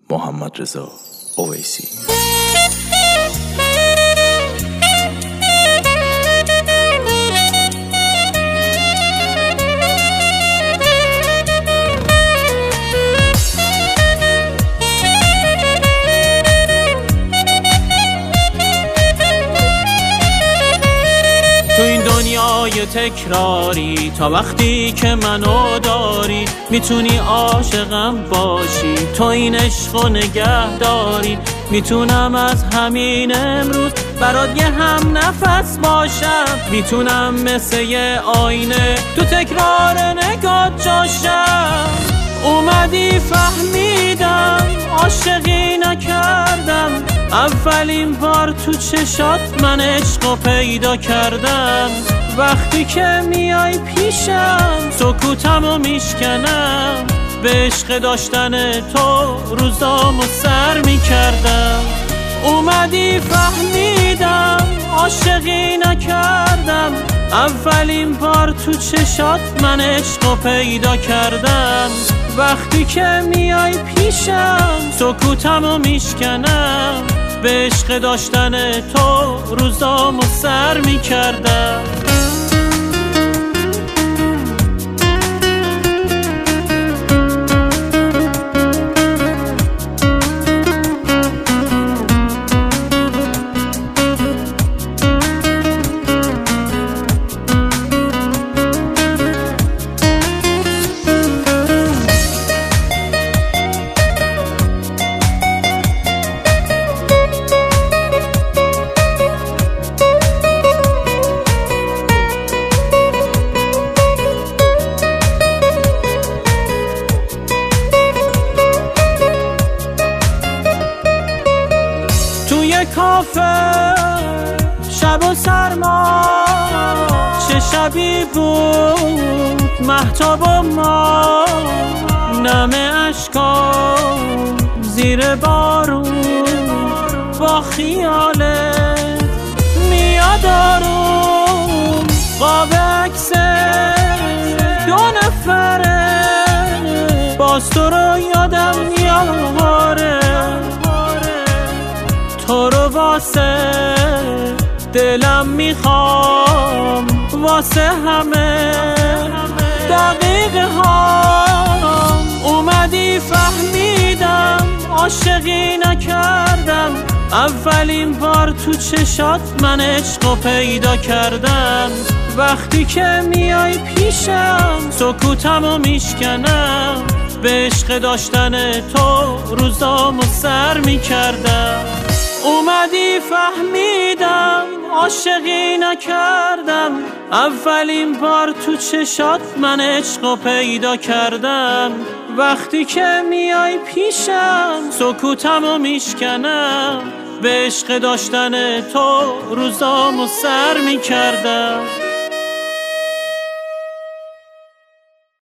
محمدرضا اویسی. تو این دنیای تکراری تا وقتی که منو داری میتونی عاشقم باشی، تو این عشقو نگه داری. میتونم از همین امروز برات یه هم نفس باشم، میتونم مثل یه آینه تو تکرار نگات جاشم. اومدی فهمیدم عاشقی نکردم، اولین بار تو چشات من عشقو پیدا کردم. وقتی که میای پیشم سکوتمو میشکنم، به عشق داشتن تو روزامو سر میکردم. اومدی فهمیدم عاشقی نکردم، اولین بار تو چشات من عشقو پیدا کردم. وقتی که میای پیشم سکوتمو میشکنم، به عشق داشتن تو روزامو سر میکردم. کافه شب و سرما، چه شبی بود مهتاب و ما، نم اشکام زیر بارون با خیالت میاد آروم. قاب عکس دو نفره باز تو رو یادم میاره، تو رو واسه دلم میخوام، واسه همه دقیقه هام. اومدی فهمیدم عاشقی نکردم، اولین بار تو چشات من عشقو پیدا کردم. وقتی که میای پیشم سکوتمو میشکنم، به عشق داشتن تو روزامو سر میکردم. اومدی فهمیدم عاشقی نکردم، اولین بار تو چشات من عشقو پیدا کردم. وقتی که میای پیشم سکوتمو میشکنم، به عشق داشتن تو روزامو سر میکردم.